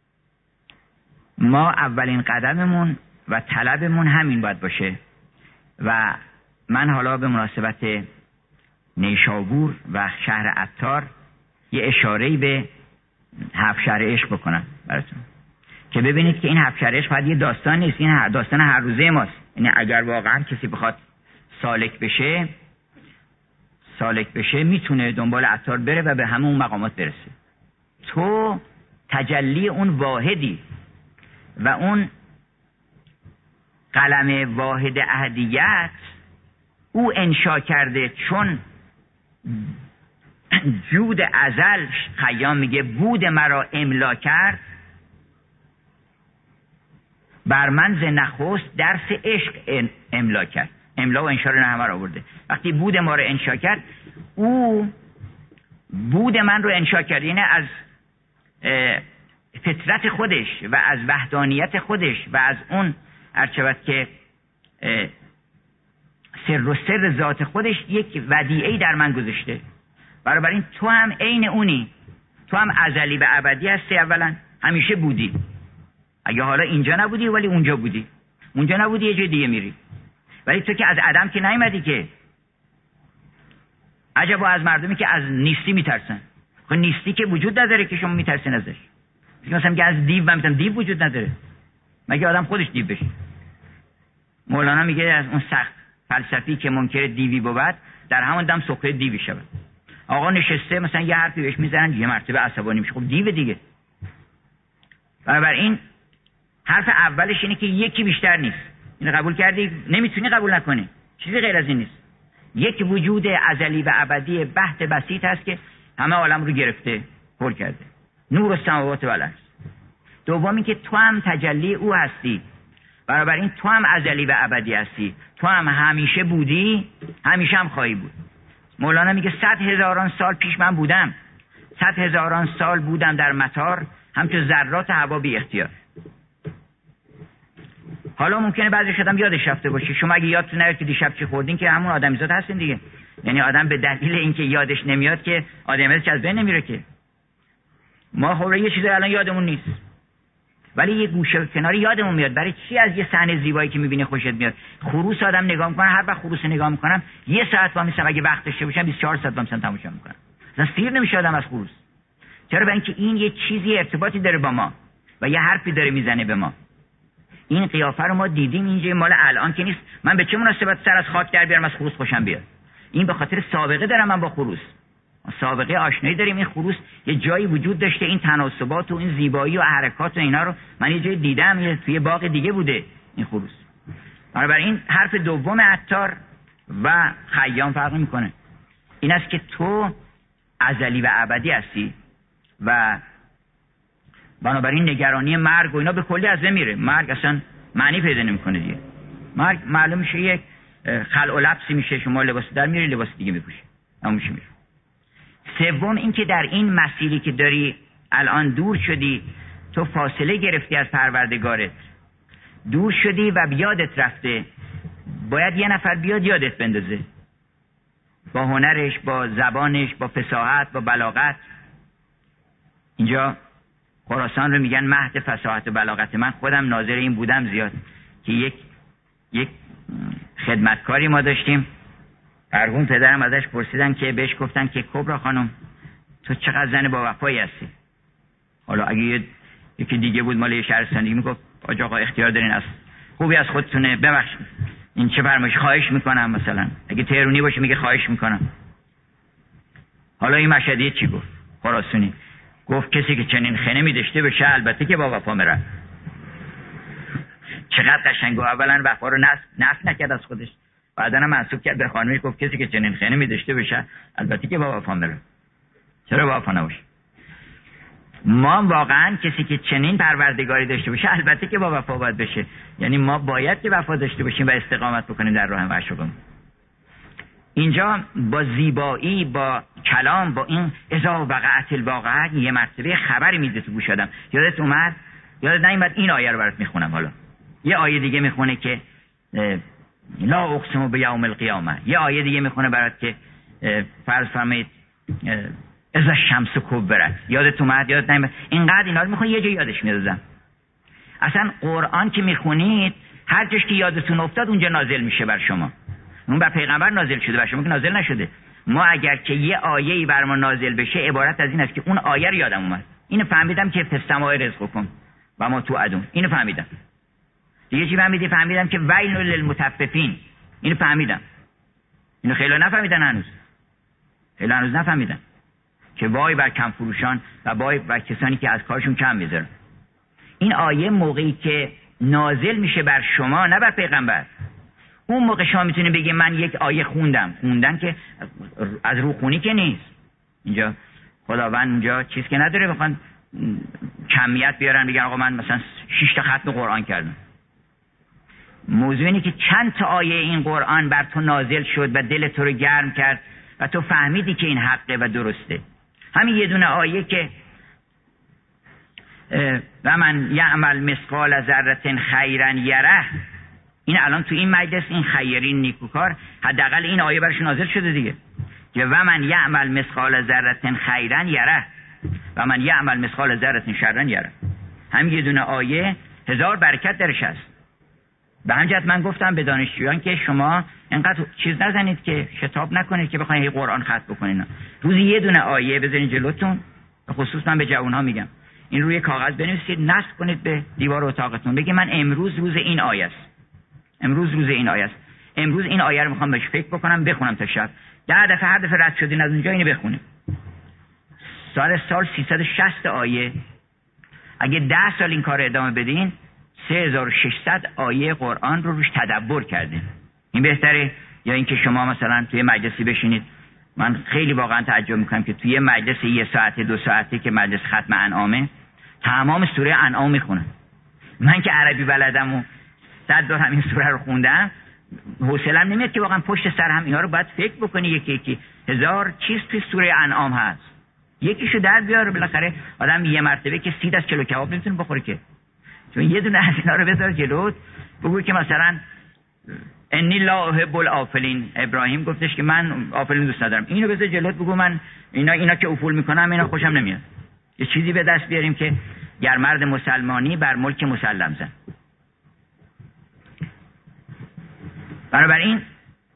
ما اولین قدممون و طلبمون همین باید باشه و من حالا به مناسبت نیشابور و شهر عطار یه اشاره‌ای به هفت شهر عشق بکنم براتون که ببینید که این هفت شهر عشق فقط یه داستان نیست، این داستان هر روزه ماست. یعنی اگر واقعا کسی بخواد سالک بشه سالک بشه میتونه دنبال عطار بره و به همه اون مقامات برسه. تو تجلی اون واحدی و اون قلم واحد احدیت او انشا کرده، چون جود ازل خیام میگه بود مرا املا کرد، بر من ز نخست درس عشق املا کرد. املا و انشا رو نه همه رو آورده. وقتی بود ما رو انشا کرد، او بود من رو انشا کرد، یعنی از فطرت خودش و از وحدانیت خودش و از اون ارچبت که سر و سر ذات خودش یک ودیعه‌ای در من گذاشته. برابر این تو هم عین اونی، تو هم ازلی و ابدی هستی. اولا همیشه بودی، اگه حالا اینجا نبودی ولی اونجا بودی، اونجا نبودی یه جای دیگه میری، ولی تو که از عدم که نیومدی که. عجبا از مردمی که از نیستی میترسن. خب نیستی که وجود نداره که شما میترسین ازش. مثلا که از دیو، من میگم دیو وجود نداره، مگه آدم خودش دیو بشه؟ مولانا میگه از اون سخت فلسفی که منکر دیوی بود، در همون دم سخره دیوی شود. آقا نشسته مثلا یه حرفی بهش میزنن یه مرتبه عصبانی میشه، خب دیو دیگه. بنابراین حرف اولش اینه که یکی بیشتر نیست. اینو قبول کردی؟ نمیتونی قبول نکنی. چیزی غیر از این نیست. یک وجود ازلی و ابدی بحت بسیط هست که همه عالم رو گرفته پر کرده. نور السماوات و الارض. دومی که تو هم تجلی او هستی، بنابراین تو هم ازلی و ابدی هستی، تو هم همیشه بودی، همیشه هم خواهی بود. مولانا میگه صد هزاران سال پیش من بودم، صد هزاران سال بودم در مطار، همچون ذرات هوا بی اختیار. حالا ممکنه بعضی شدم یادش رفته باشه. شما اگه یادتون نیاد که دیشب چی خوردین که همون آدمیزاد هستین دیگه. یعنی آدم به دلیل اینکه یادش نمیاد که آدمیزاد از بین نمیره که. ما خب یه چیزی الان یادمون نیست، ولی یه گوشه کناری یادمون میاد. برای چی؟ از یه صحنه زیبایی که میبینی خوشت میاد. خروس آدم نگاه میکنه، هر وقت خروس نگاه میکنم یه ساعت وام میسم، اگه وقت داشته باشم بیست و چهار ساعت وام میسم تماشا میکنم. اصلا سیر نمیشه آدم از خروس. چرا؟ برای اینکه این یه چیزی ارتباطی داره با ما و یه حرفی داره میزنه به ما. این قیافه رو ما دیدیم، اینجا مال الان که نیست. من به چه مناسبت سر از خاک در بیارم از خروس خوشم بیاد؟ این به خاطر سابقه دارم من با خروس، سابقه آشنایی داریم. این خروس یه جایی وجود داشته، این تناسبات و این زیبایی و حرکات و اینا رو من یه جای دیدم، یه توی باغ دیگه بوده این خروس. بنابراین حرف دوم عطار و خیام فرق میکنه. این است که تو ازلی و ابدی هستی و بنابراین نگرانی مرگ و اینا به کلی از بین میره. مرگ اصلا معنی پیدا نمیکنه دیگه. مرگ معلوم میشه یک خلع و لبسی میشه، شما لباس در میری لباس دیگه میپوشی، اما میشه میره. سوم این که در این مسیری که داری الان دور شدی، تو فاصله گرفتی از پروردگارت، دور شدی و بیادت رفته. باید یه نفر بیاد یادت بندازه، با هنرش، با زبانش، با فصاحت، با بلاغت. اینجا خراسان رو میگن مهد فصاحت و بلاغت. من خودم ناظر این بودم زیاد که یک یک خدمتکاری ما داشتیم، مرحوم پدرم ازش پرسیدن که بهش گفتن که کبرا خانم تو چقدر زن با وفایی هستی. حالا اگه یکی دیگه بود مال شهرستانی میگفت آج آقا اختیار دارین، از خوبی از خودتونه ببخشید این چه فرمایش، خواهش میکنم. مثلا اگه تهرونی باشه میگه خواهش میکنم. حالا این مشهدی چی گفت؟ خراسانی گفت کسی که چنین خنه میداشته بشه البته که با وفا میره. چقدر قشنگ. اولا وفا رو نفی نف نکرد از خودش، بعدن هم منسوب کرد به خانمش، گفت کسی که چنین خنه میداشته بشه البته که با وفا میره. چرا با وفا نباشه؟ ما واقعا کسی که چنین پروردگاری داشته باشه البته که با وفا باید بشه. یعنی ما باید که وفا داشته باشیم و استقامت بکنیم در راه معشوقمون. اینجا با زیبایی، با کلام، با این اذا وقعت الواقعه یه مرتبه خبری میده تو گوش آدم. یادت اومد؟ یادت نیومد؟ این آیه رو برات میخونم. حالا یه آیه دیگه میخونه که لا اقسم بیوم القیامه. یه آیه دیگه میخونه برات که فرض فرمایید اذا الشمس کبرت. یادت اومد؟ یادت نیومد؟ اینقدر اینا رو میخونه یه جای یادش میادم. اصلا قرآن که میخونید هر جاش که یادتون افتاد اونجا نازل میشه بر شما. اون بر پیغمبر نازل شده، بر شما که نازل نشده. ما اگر که یه آیه‌ای بر ما نازل بشه عبارت از این است که اون آیه رو یادم اومد، اینو فهمیدم که فستماء رزقکم و ما توعدون، اینو فهمیدم. دیگه چی فهمیدی؟ فهمیدم که ویل للمطففین، اینو فهمیدم. اینو خیلی نفهمیدن هنوز، خیلی هنوز نفهمیدن که وای بر کم فروشان و وای بر کسانی که از کارشون کم میذارن. این آیه موقعی که نازل میشه بر شما، نه بر پیغمبر، اون موقع شما میتونی بگی من یک آیه خوندم. خوندن که از روخونی که نیست. اینجا خداوند اونجا چیز که نداره بخوان کمیت بیارن بگن آقا من مثلا شش تا ختم قرآن کردم. موضوع اینه که چند تا آیه این قرآن بر تو نازل شد و دل تو رو گرم کرد و تو فهمیدی که این حقه و درسته. همین یه دونه آیه که و من یعمل مثقال ذره خیرا یره، این الان تو این مجلس این خیرین نیکوکار حداقل این آیه برش نازل شده دیگه، که و من یعمل مثقال ذره خیرا یره و من یعمل مثقال ذره شرا یره. همین یه دونه آیه هزار برکت درش هست. به همین جهت من گفتم به دانشجویان که شما اینقدر چیز نزنید که شتاب نکنید که بخواید قرآن ختم بکنید. روزی یه دونه آیه بذارید جلوتون، به خصوص من به جوان‌ها میگم، این روی کاغذ بنویسید، نصب کنید به دیوار اتاقتون، بگید من امروز روز این آیه است، امروز روز این آیه است، امروز این آیه رو میخوام بهش فکر بکنم، بخونم تا شب. ده دفعه هر دفعه رد شدین از اونجا اینو بخونید. سال سال سیصد و شصت آیه، اگه ده سال این کار ادامه بدین سه هزار و ششصد آیه قرآن رو روش تدبر کردین. این بهتره یا اینکه شما مثلا توی مجلسی بشینید. من خیلی واقعا تعجب میکنم که توی مجلس یه ساعته دو ساعته که مجلس ختم انعامه تمام سوره انعام میخونن. من که عربی بلدم و صد بار همین سوره رو خوندم، حوصله‌ام نمیاد که واقعا پشت سر هم اینا رو باید فکر بکنی. یکی یکی هزار چیز توی سوره انعام هست، یکیشو در بیار. بالاخره آدم یه مرتبه که سی دست کلو کباب نمیتونه بخوره که، چون یه دونه از اینا رو بذار جلوت، بگو که مثلا انی لا احب الافلین، ابراهیم گفتش که من آفلین دوست ندارم، اینو بذار جلوت، بگو من اینا اینا که افول میکنم اینا خوشم نمیاد. یه چیزی به دست بیاریم که گر مرد مسلمانی بر ملک مسلم زن. بنابراین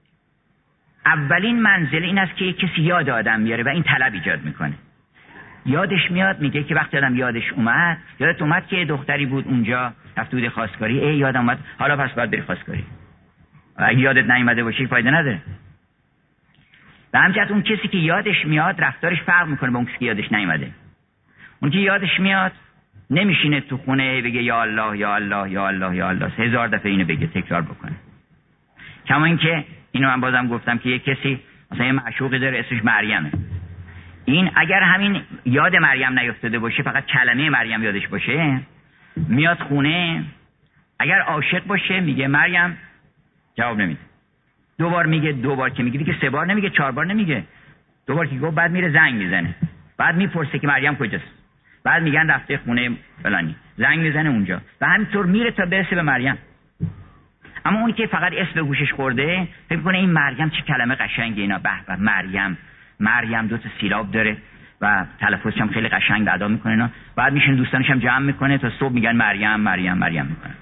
اولین منزل این است که کسی یاد آدم میاره و این طلب ایجاد میکنه. یادش میاد، میگه که وقتی آدم یادش اومد، یادت اومد که دختری بود اونجا رفت بود خواستگاری، ای یادم اومد، حالا پس باید بری خواستگاری. اگه یادت نیومده باشه فایده نداره. به همین جهت اون کسی که یادش میاد رفتارش فرق میکنه با اون کسی که یادش نیومده. اون که یادش میاد نمیشینه تو خونه بگه یا الله یا الله یا الله یا الله هزار دفعه اینو بگه، تکرار بکنه. کما اینکه اینو من بازم گفتم که یک کسی مثلا یه معشوقی داره اسمش مریمه، این اگر همین یاد مریم نیفتاده باشه، فقط کلمه مریم یادش باشه، میاد خونه، اگر عاشق باشه میگه مریم، جواب نمیده. دو بار میگه، دو بار که میگه دیگه سه بار نمیگه، چهار بار نمیگه، دو بار که گفت بعد میره زنگ میزنه، بعد میپرسه که مریم کجاست، بعد میگن رفته خونه فلانی، زنگ میزنه اونجا و همینطور میره تا برسه به مریم. اما اونی که فقط اسم به گوشش خورده فکر کنه این مریم چه کلمه قشنگه، اینا به به مریم، مریم دو تا سیلاب داره و تلفظش هم خیلی قشنگ ادا میکنه اینا. بعد میشین دوستانش هم جمع میکنه تا صبح میگن مریم مریم مریم میکنه.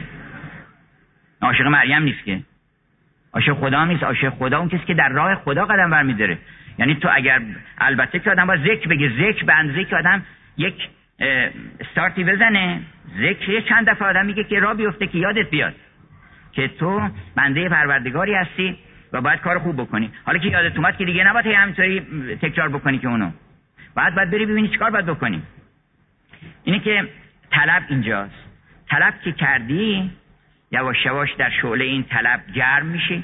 عاشق مریم نیست که، عاشق خدا نیست. عاشق خدا اون کسی که در راه خدا قدم برمی‌داره. یعنی تو اگر البته که آدم باید ذکر بگه، ذکر به اندازه‌ای که آدم یک استارتی بزنه، ذکر چند دفعه آدم میگه که راه بیفته که یادت بیاد که تو بنده پروردگاری هستی و باید کار خوب بکنی. حالا که یادت اومد که دیگه نباید همینطوری تکرار بکنی که اونو، بعد بعد بری ببینی چیکار باید بکنی. اینه که طلب اینجاست. طلب که کردی یواش یواش در شعله این طلب گرم میشه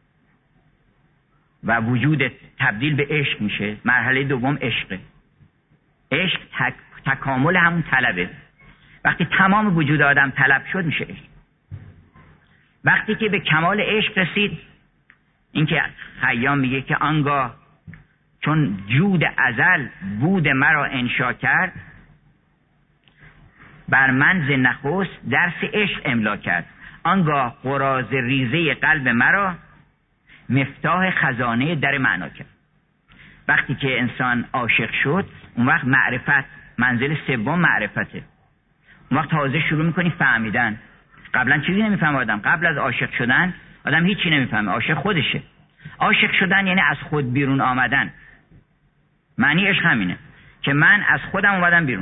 و وجودت تبدیل به عشق میشه. مرحله دوم عشقه. عشق تک... تکامل همون طلبه. وقتی تمام وجود آدم طلب شد میشه عشق. وقتی که به کمال عشق رسید، این که خیام میگه که آنگاه چون جود ازل بود مرا انشا کرد، بر من ز نخست درس عشق املا کرد. آنگاه قراض ریزه قلب مرا مفتاح خزانه در معنا کرد. وقتی که انسان عاشق شد، اون وقت معرفت، منزل سوم معرفته. اون وقت تازه شروع میکنی فهمیدن. قبلا چیزی نمیفهم آدم. قبل از عاشق شدن آدم هیچی نمیفهمه، عاشق خودشه. عاشق شدن یعنی از خود بیرون آمدن. معنی عشق همینه که من از خودم اومدم بیرون.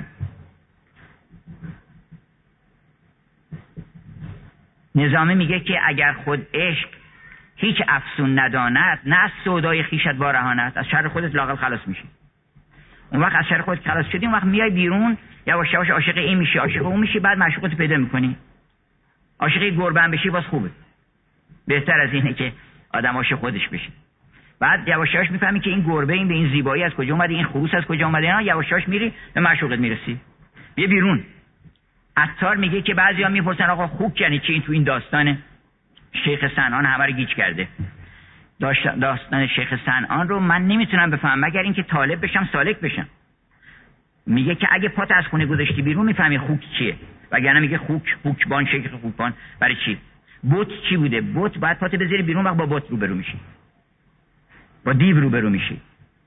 نظامی میگه که اگر خود عشق هیچ افسون نداند، نه از سودای خویشت وارهاند، از شر خودت لااقل خلاص میشی. اون وقت از شر خودت خلاص شدی، اون وقت میای بیرون، یواش یواش عاشق این میشی، عاشق اون میشی، بعد معشوقت پیدا میکنی. عاشق گربه هم بشی باز خوبه، بهتر از اینه که آدم عاشق خودش بشه. بعد یواش یواش میفهمی که این گربه این به این زیبایی از کجا اومده، این خروس از کجا اومده، اینا یواش یواش میری به معشوقت میرسی. بیا بیرون. عطار میگه که بعضیا میپرسن آقا خوک یعنی چی؟ این تو این داستان شیخ صنعان همه رو گیج کرده. داستان شیخ صنعان رو من نمیتونم بفهمم مگر اینکه طالب بشم سالک بشم. میگه که اگه پات از خونه گذاشتی بیرون میفهمی خوک چیه، وگرنه میگه خوک خوکبان شیخ خوکبان. برای چی؟ بت چی بوده؟ بت بعد پات بذاری بیرون، وقت با بت روبرو میشی، با دیو روبرو میشی.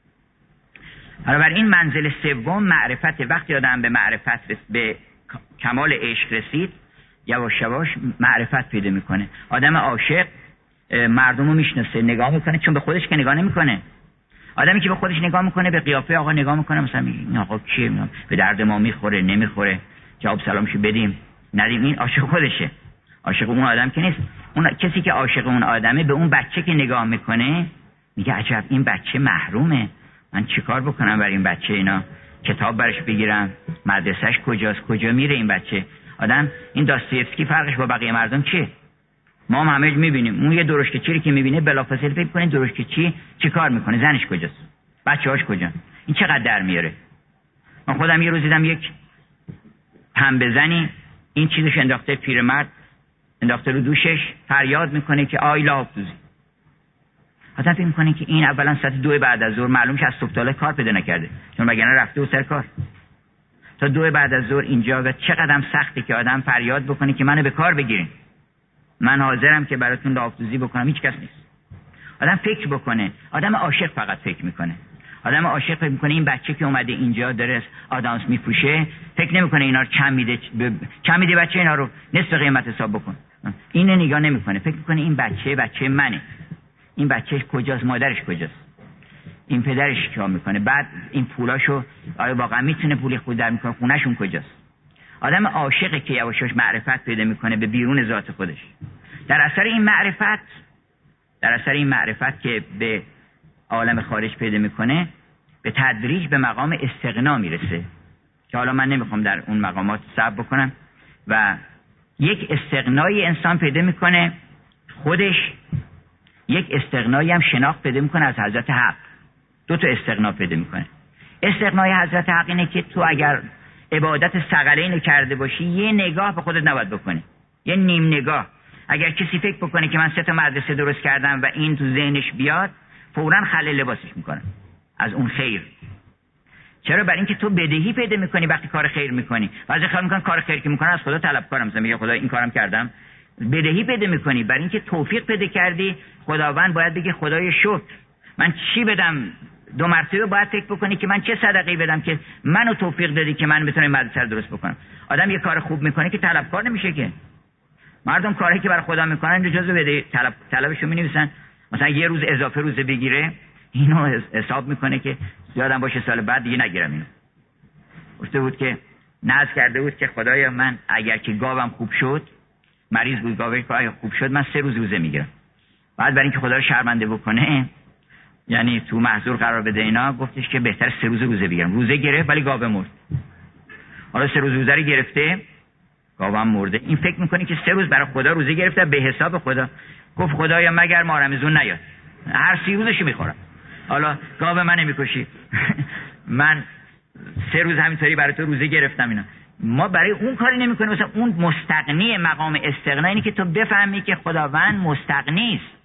حالا بر این منزل سوم معرفت. وقتی آدم به معرفت رس... به کمال عشق رسید، یواش یواش معرفت پیدا میکنه. آدم عاشق مردم رو میشناسه، نگاه میکنه، چون به خودش که نگاه نمیکنه. آدمی که به خودش نگاه میکنه، به قیافه آقا نگاه میکنه، مثلا میگه این آقا کیه، به درد ما میخوره نمیخوره، جواب سلامشو بدیم ندیم، این عاشق خودشه، عاشق اون آدم که نیست. اون کسی که عاشق اون آدمه به اون بچه که نگاه میکنه میگه عجب این بچه محرومه، من چیکار بکنم برای این بچه، اینا کتاب برش بگیرم، مدرسهش کجاست، کجا میره این بچه. آدم این داستایفسکی فرقش با بقیه مردم چیه؟ ما هم همه میبینیم اون یه درشکه چیری که میبینه بلافاصله فکر کنه درشکه چی چی کار میکنه، زنش کجاست، بچه‌هاش کجا، این چقدر در میاره. من خودم یه روز دیدم یک پنبه زنی این چیزش انداخته، پیرمرد انداخته رو دوشش، فریاد میکنه که آیلا آبدوزی. آدم فکر میکنه که این اولا ساعت دو بعد از ظهر، معلومه از صبح تا حالا کار پیدا نکرده، چون وگرنه رفته و سر کار. تا دو بعد از ظهر اینجا و چقدرم سخته که آدم فریاد بکنه که منو به کار بگیرین، من حاضرم که براتون لافتوزی بکنم، هیچ کس نیست. آدم فکر بکنه. آدم عاشق فقط فکر میکنه. آدم عاشق فکر میکنه این بچه که اومده اینجا داره آدامس میپوشه، فکر نمیکنه اینا رو چند میده، چند میده بچه اینا رو نصف قیمت حساب بکن، اینو نگاه نمیکنه. فکر میکنه این بچه بچه منه، این بچه کجاست، مادرش کجاست، این پدرش چیکار میکنه، بعد این پولاشو آیا واقعا میتونه پول خود در میکنه، خونهشون کجاست. آدم عاشقی که یواش یواش معرفت پیدا میکنه به بیرون ذات خودش. در اثر این معرفت در اثر این معرفت که به عالم خارج پیدا میکنه، به تدریج به مقام استغنا میرسه که حالا من نمیخوام در اون مقامات صبر بکنم. و یک استغنای انسان پیدا میکنه خودش، یک استغنایی هم شناخت پیدا میکنه از حضرت حق. دو تا استغنا پیدا میکنه. استغنای حضرت حق اینه که تو اگر عبادت ثقلین کرده باشی، یه نگاه به خودت نباید بکنی، یه نیم نگاه. اگر کسی فکر بکنه که من سه تا مدرسه درست کردم و این تو ذهنش بیاد، فوراً خلع لباسش میکنه از اون خیر. چرا؟ برای اینکه تو بدهی پیدا میکنی وقتی کار خیر میکنی. بعضی خیال میکنن کار خیر که میکنن از خدا طلب کارم، مثلا میگه خدا این کارم کردم. بدهی پیدا میکنی برای اینکه توفیق پیدا کردی. خداوند باید بگه خدای شکر من چی بدم. دو مرتبه باید فکر بکنی که من چه صدقه‌ای بدم که منو توفیق دادی که من بتونم مدرسه رو درست بکنم. آدم یه کار خوب میکنه که طلبکار نمیشه که. مردم کاری که برای خدا میکنن اجازه بده، طلب طلبشو مینویسن، مثلا یه روز اضافه روزه بگیره، اینو حساب میکنه که یادم باشه سال بعد دیگه نگیرم اینو. گفته بود که نذر کرده بود که خدایا من اگر که گاوم خوب شد، مریض بود گاوش خوب شد، من سه روز روزه میگیرم. بعد برای اینکه خدا رو شرمنده بکنه، یعنی تو محظور قرار بده اینا، گفتش که بهتر سه روز روزه بگیرم. روزه گرفت ولی گاو مرد. حالا سه روز روزه رو گرفته، گاوم مرده. این فکر میکنه که سه روز برای خدا روزه گرفته به حساب خدا. گفت خدایا مگر ما رمضان نیاد، هر سی روزشو میخورم، حالا گاو من نمیکشی. من سه روز همینطوری برای تو روزه گرفتم. اینا ما برای اون کاری نمیکنیم. مثلا اون مستغنی، مقام استغنا اینه که تو بفهمی که خداوند مستغنی است،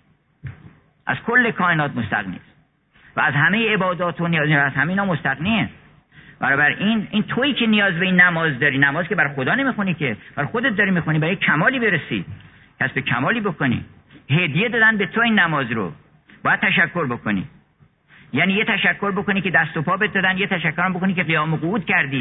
از کل کائنات مستغنی است و از همه عبادات و نیاز از همینا مستغنیه. برای این این تویی که نیاز به این نماز داری، نماز که برای خدا نمیخونی که برای خودت داری میخونی، برای کمالی برسی، کسب کمالی بکنی. هدیه دادن به تو این نماز رو، باید تشکر بکنی. یعنی یه تشکر بکنی که دست و پا بهت دادن، یه تشکر هم بکنی که قیام و قعود کردی،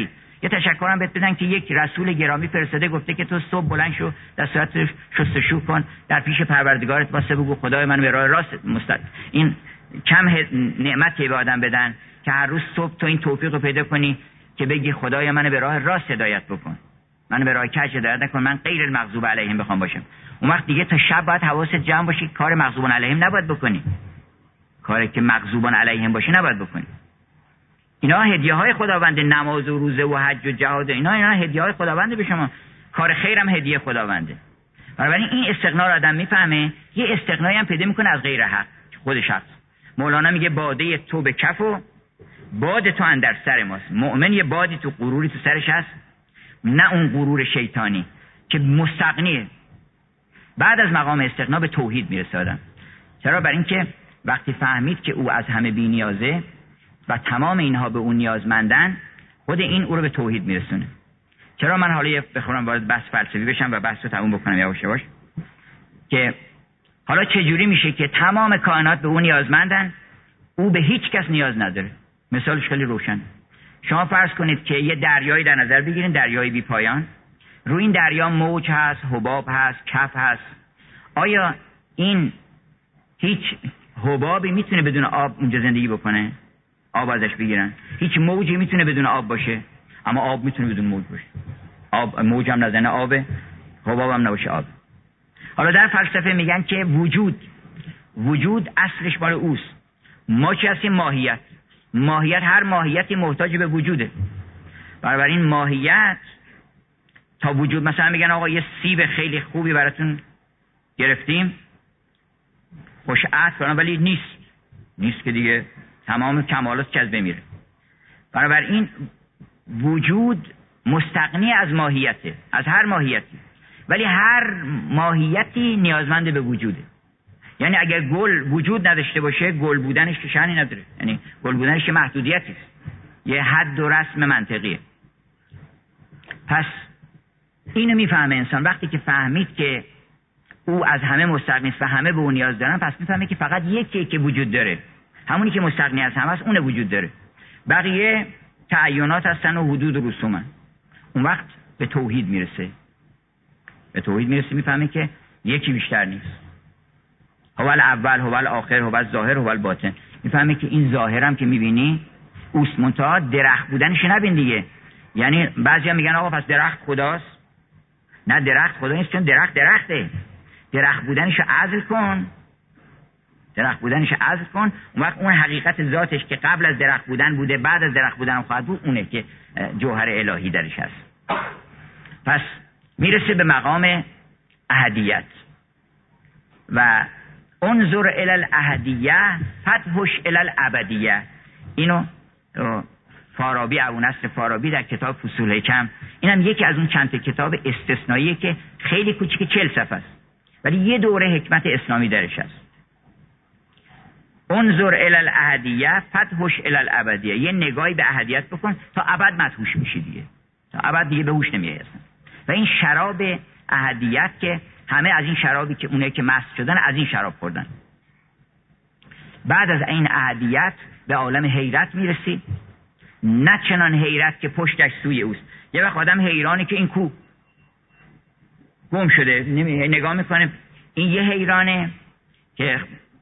یه تشکرم بهت بدن که یک رسول گرامی فرستاده گفته که تو صبح بلند شو در صورت شستشو کن در پیش پروردگارت واسه بگو خدای من به راه راست مستقیم. این کم نعمتی به آدم بدن که هر روز صبح تو این توفیق رو پیدا کنی که بگی خدای من به راه راست هدایت بکن، من به راه کج هدایت نکن، من غیر المغضوب علیهم بخوام باشم. اون وقت دیگه تا شب باید حواست جمع باشه، کار مغضوب علیهم نباید بکنی، کاری که مغضوب علیهم باشه نباید بکنی. اینا هدیه های خداوند، نماز و روزه و حج و جهاد، اینا اینا هدیه های خداونده به شما. کار خیرم هدیه خداونده. بنابراین این استغنا رو آدم میفهمه، یه استغنایی هم پیدا میکنه از غیر حق خود شخص. مولانا میگه باده تو به کف و باد تو اندر سر ماست. مؤمن یه بادی تو غروری تو سرش هست، نه اون غرور شیطانی که مستغنیه. بعد از مقام استغنا به توحید میرسه آدم. چرا؟ برای اینکه وقتی فهمید که او از همه بی‌نیازه و تمام اینها به اون نیازمندن، خود این او رو به توحید میرسونه. چرا من حالا یه بخورم وارد بحث فلسفی بشم و بحث رو تموم بکنم یواش یواش، که حالا چجوری میشه که تمام کائنات به اون نیازمندن، او به هیچ کس نیاز نداره؟ مثالش خیلی روشن. شما فرض کنید که یه دریایی در نظر بگیرین، دریای بی پایان. روی این دریا موج هست، حباب هست، کف هست. آیا این هیچ حبابی میتونه بدون آب اونجا زندگی بکنه؟ آب ازش بگیرن؟ هیچ موجی میتونه بدون آب باشه؟ اما آب میتونه بدون موج باشه. آب موج هم نزنه آبه، حباب هم نباشه آب. حالا در فلسفه میگن که وجود وجود اصلش مال اوست. ما چی هستیم؟ ماهیت. ماهیت، هر ماهیتی محتاج به وجوده. بنابراین ماهیت تا وجود، مثلا میگن آقا یه سیب خیلی خوبی براتون گرفتیم، خوش عطر، ولی نیست نیست که دیگه تمام کمالات که از بمیره. بنابراین وجود مستغنی از ماهیته، از هر ماهیتی، ولی هر ماهیتی نیازمند به وجوده. یعنی اگر گل وجود نداشته باشه، گل بودنش که شأنی نداره، یعنی گل بودنش که محدودیتی است، یه حد و رسم منطقیه. پس اینو میفهمه انسان وقتی که فهمید که او از همه مستغنی است و همه به اون نیاز دارن، پس میفهمه که فقط یکی که وجود داره، همونی که مستغنی از همه است، اون وجود داره. بقیه تعینات هستن و حدود و رسومن. اون وقت به توحید میرسه. به توحید میرسه، میفهمه که یکی بیشتر نیست. هو الاول، هو الاخر، هو الظاهر، هو الباطن. میفهمه که این ظاهرم که میبینی اوست، منتها درخت بودنش نبین دیگه. یعنی بعضیا میگن آقا پس درخت خداست. نه، درخت خدا نیست، چون درخت درخته. درخت بودنش عزل کن، درخت بودنش عزل کن، اون وقت اون حقیقت ذاتش که قبل از درخت بودن بوده، بعد از درخت بودن خواهد بود، اونه که جوهر الهی درش هست. پس میرسه به مقام احدیت و انظر الی الاحدیه فتحش الی الابدیه. اینو فارابی، ابونصر فارابی در کتاب فصول حکم، اینم یکی از اون چند تا کتاب استثنائیه که خیلی کوچیک، چهل صفحه است، ولی یه دوره حکمت اسلامی درش هست. انظر الی الاحدیه فتحش الی الابدیه. یه نگاهی به احدیت بکن تا ابد مدهوش میشی دیگه، تا ابد دیگه به هوش نمیای اصلا. و این شراب احدیت که همه از این شرابی که اونه که مست شدن از این شراب خوردن. بعد از این احدیت به عالم حیرت میرسی، نه چنان حیرت که پشتش سوی اوست. یه وقت آدم حیرانی که این کو گم شده، نگاه میکنه این یه حیرانه که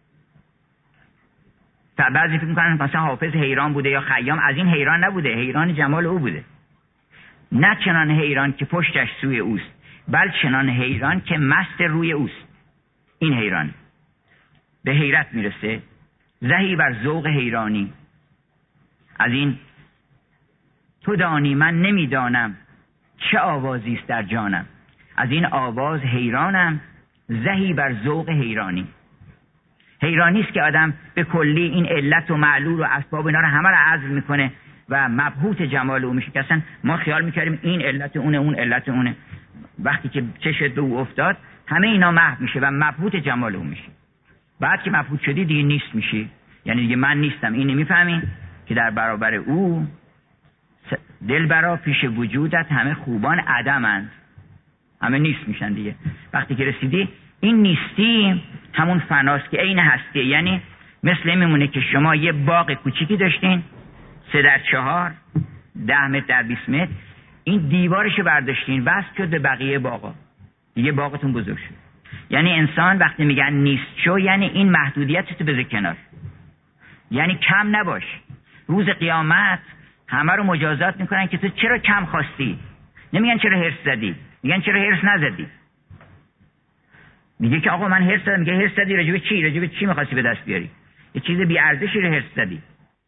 بعضی فکر میکنن مثلا حافظ حیران بوده یا خیام، از این حیران نبوده، حیران جمال او بوده. نه چنان حیران که پشتش سوی اوست، بل چنان حیران که مست روی اوست. این حیران به حیرت میرسه، زهی بر ذوق حیرانی. از این تو دانی من نمیدانم چه آوازی است در جانم، از این آواز حیرانم، زهی بر ذوق حیرانی. حیرانی است که آدم به کلی این علت و معلول و اسباب اینا رو همه رو عزل میکنه و مبهوت جمال او میشه، که اصلا ما خیال میکردیم این علت اونه، اون علت اونه. وقتی که چشت به او افتاد همه اینا محو میشه و مبهوت جمال او میشه. بعد که مبهوت شدی دیگه نیست میشی، یعنی دیگه من نیستم. این نمیفهمی که در برابر او دلبرا پیش وجودت همه خوبان عدمند، همه نیست میشن دیگه. وقتی که رسیدی این نیستی همون فناست که عین هستی. یعنی مثل میمونه که شما یه باغ کوچیکی داشتین، سه در چهار، ده متر در بیست متر، این دیوارشو برداشتین وصل شد به بقیه باغا، دیگه باغتون بزرگ شد. یعنی انسان وقتی میگن نیست شو، یعنی این محدودیتتو بذار کنار، یعنی کم نباش. روز قیامت همه رو مجازات میکنن که تو چرا کم خواستی، نمیگن چرا هرس زدی، میگن چرا هرس نزدی. میگه که آقا من هرس زدم، میگه هرس زدی راجب چی؟ راجب چی میخواستی به دست بیاری؟ یه چیز بی ارزشی رو هرس زدی.